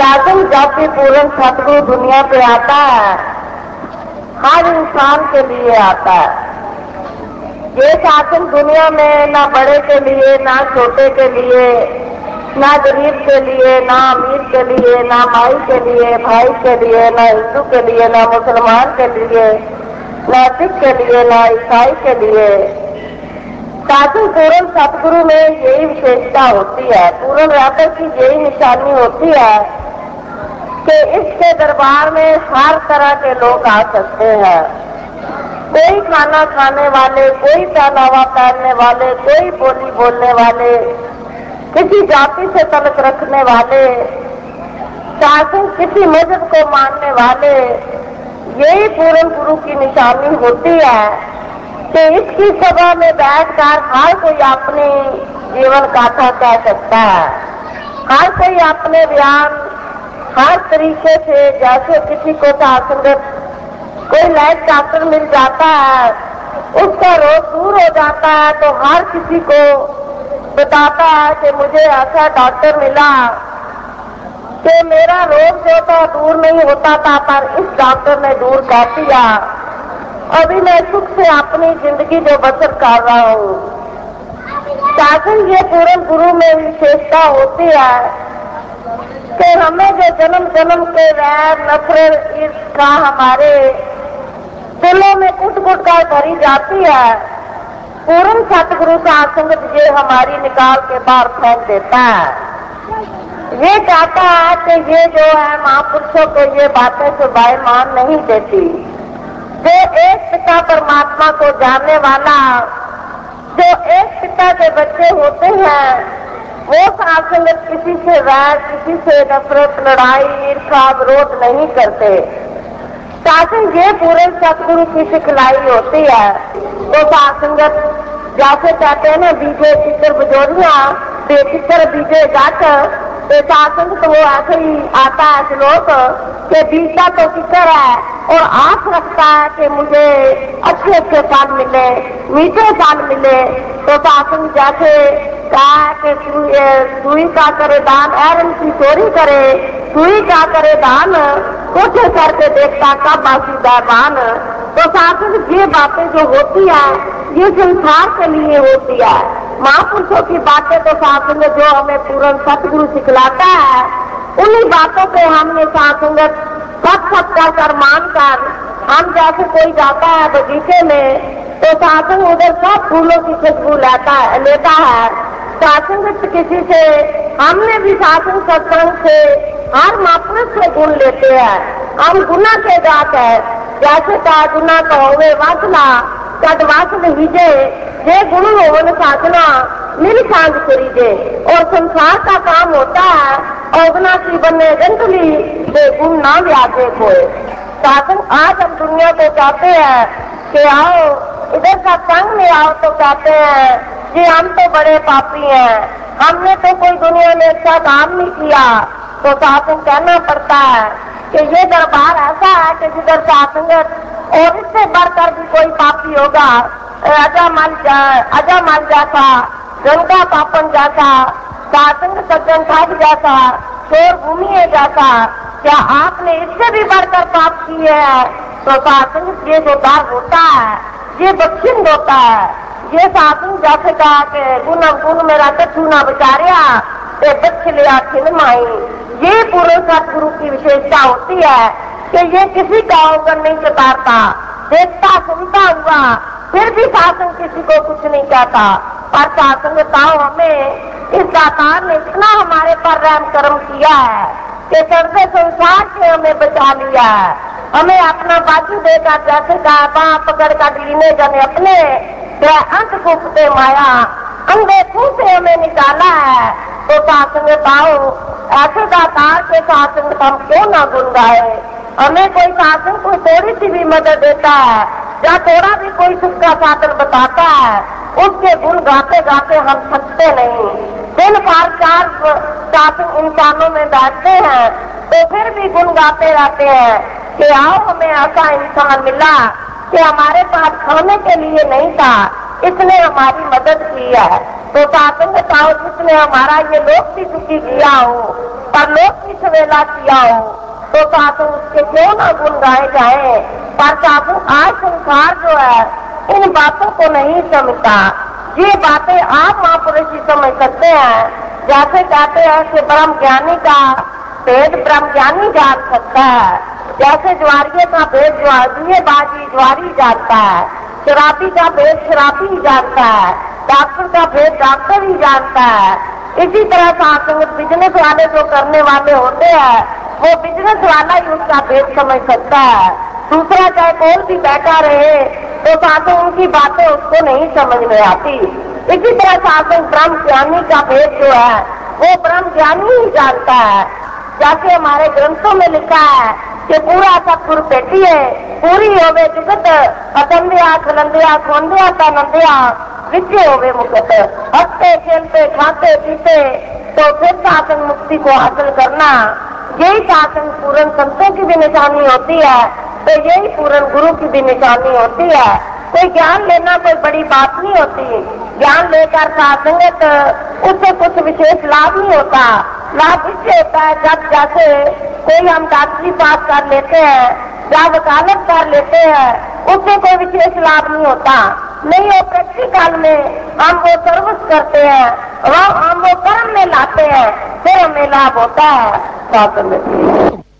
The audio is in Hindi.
शासन जाति पूर्ण सतगुरु दुनिया पे आता है, हर इंसान के लिए आता है। ये शासन दुनिया में ना बड़े के लिए, ना छोटे के लिए, ना गरीब के लिए, ना अमीर के लिए, ना माई के लिए, भाई के लिए, ना हिंदू के लिए, ना मुसलमान के लिए, ना सिख के लिए, ना ईसाई के लिए। शासन पूर्ण सतगुरु में यही विशेषता होती है, पूर्ण रहकर की यही निशानी होती है कि इसके दरबार में हर तरह के लोग आ सकते हैं। कोई खाना खाने वाले, कोई पहनावा पहनने वाले, कोई बोली बोलने वाले, किसी जाति से तलक रखने वाले, शासन किसी मजहब को मानने वाले। यही पूर्ण गुरु की निशानी होती है कि इसकी सभा में बैठकर हर कोई अपनी जीवन गाथा कह सकता है, हर कोई अपने बयान हर तरीके से, जैसे किसी को संगत कोई लाइफ डॉक्टर मिल जाता है, उसका रोग दूर हो जाता है, तो हर किसी को बताता है कि मुझे ऐसा डॉक्टर मिला कि मेरा रोग जो था दूर नहीं होता था, पर इस डॉक्टर ने दूर कर दिया। अभी मैं सुख से अपनी जिंदगी जो बसर कर रहा हूँ। शासन ये पूर्ण गुरु में विशेषता होती है कि हमें जो जन्म जन्म के वैर, नफरत, ईर्ष्या हमारे दिलों में कुट कुट कर भरी जाती है, पूर्ण सतगुरु सत्संग ये हमारी निकाल के बाहर फेंक देता है। ये कहता है कि ये जो है महापुरुषों को ये बातें सुबाई मान नहीं देती। जो एक पिता परमात्मा को जानने वाला, जो एक पिता के बच्चे होते हैं, वो सत्संग किसी से वैर, किसी से नफरत, लड़ाई, ईर्ष्या, विरोध नहीं करते। शासन ये पूरे सतगुरु की सिखलाई होती है। तो सत्संगत जैसे कहते हैं ना, बीजे चित्र बजोरिया, बेचित्र बीजे जाट, तो शासन तो वो ऐसे ही आता है श्लोक कि बीजता तो चित्र है और आस रखता है कि मुझे अच्छे अच्छे फल मिले, मीठे फल मिले। तो शासन जैसे कहा कि सुई का करे दान, एरन की चोरी करे, सुई का करे दान, कुछ करके देखता कब आसीदा दान। तो शासन ये बातें जो होती है, ये संसार के लिए होती है। महापुरुषों की बातें तो शासन जो हमें पूर्ण सतगुरु सिखलाता है, उन्हीं बातों को हमने शासंगत सत कर मानकर, हम जैसे कोई जाता है बगीचे में तो शासन उधर सब फूलों की खुशबू लेता है। शासंगत किसी से हमने भी शासन सत्संग से हर महापुरुष से गुण लेते हैं। हम गुना के जात है, जैसे का गुना कहोगे वासना कद वासन हिजे, ये गुण होवन साधना मिल सांझ करीजे। और संसार का काम होता है औगना की बने गंदली ये गुण ना व्याजे कोई। शासन आज हम दुनिया को चाहते हैं कि आओ इधर का संग में आओ, तो कहते हैं कि हम तो बड़े पापी हैं, हमने तो कोई दुनिया में अच्छा काम नहीं किया। तो शासन कहना पड़ता है कि ये दरबार ऐसा है कि जिधर शासंगत और इससे बढ़कर भी कोई पापी होगा, अजामल जैसा, गंगा पापन जैसा, शासंग सज्जन ठाक जैसा, शोर भूमि जैसा, क्या आपने इससे भी बढ़कर पाप किए हैं? तो शासंग ये जो दाग होता है, ये बख्शिंद होता है। ये शासन जैसे कहा कि गुण गुण मेरा कछु ना बचारिया, ते बच्च लिया खिन माई। ये पूरे सतगुरु की विशेषता होती है कि ये किसी का अवगुण नहीं चतारता, देखता सुनता हुआ फिर भी शासन किसी को कुछ नहीं कहता। पर शासन बताओ हमें इस दातार ने इतना हमारे पर रहम करम किया है कि सर्वे संसार से हमें बचा लिया है। हमें अपना बाजू देकर जैसे कहा बाँ पकड़ कर लीने जाने अपने अंत फूकते माया, अंधे खूह से हमें निकाला है। तो शासन बताओ ऐसे दातार के शासन हम क्यों ना गुण गाए? हमें कोई शासन कोई थोड़ी सी भी मदद देता है या थोड़ा भी कोई सुख का साधन बताता है, उसके गुण गाते गाते हम थकते नहीं। दिन भर 4 शासन इंसानों में बैठते हैं तो फिर भी गुण गाते रहते हैं कि आओ हमें ऐसा इंसान मिला कि हमारे पास खाने के लिए नहीं था, इसने हमारी मदद की है। तो साधुसंगत आओ जिसने हमारा ये लोक भी सुखी किया हो और लोक भी सवेला किया हो, तो साधु उसके क्यों ना गुण गाए जाए। पर साधु आज संसार जो है इन बातों को नहीं समझता। ये बातें आप महापुरुष ही समझ सकते हैं। जैसे कहते हैं कि ब्रह्म ज्ञानी का भेद ब्रह्म ज्ञानी जान सकता है, जैसे ज्वारिये का भेद बाजी ज्वारी जानता है, शराबी का भेद शराबी ही जानता है, डॉक्टर का भेद डॉक्टर ही जानता है। इसी तरह साधुसंगत बिजनेस वाले जो करने वाले होते हैं वो बिजनेस वाला ही उसका भेद समझ सकता है। दूसरा चाहे कौन भी बैठा रहे तो साधु उनकी बातें उसको नहीं समझ में आती। इसी तरह साधु ब्रह्म ज्ञानी का भेद जो है वो ब्रह्म ज्ञानी ही जानता है। जैसे हमारे ग्रंथों में लिखा है कि पूरा सतगुर पेटिए पूरी होवे जुगत अतंदिया खलंदिया खोंदिया तनंदिया विजय होवे मुकत। हंसते खेलते खाते पीते तो फिर साधन मुक्ति को हासिल करना, यही साधन पूर्ण संतों की भी निशानी होती है, तो यही पूर्ण गुरु की भी निशानी होती है। कोई ज्ञान लेना कोई बड़ी बात नहीं होती। ज्ञान लेकर साधुसंगत उससे कुछ विशेष लाभ नहीं होता। लाभ इससे होता है जब जैसे कोई हम डॉक्टरी पास कर लेते हैं या वकालत कर लेते हैं, उससे कोई विशेष लाभ नहीं होता। नहीं, वो प्रैक्टिकल में हम वो सर्विस करते हैं, हम वो कर्म में लाते हैं, फिर हमें लाभ होता है साधुसंगत।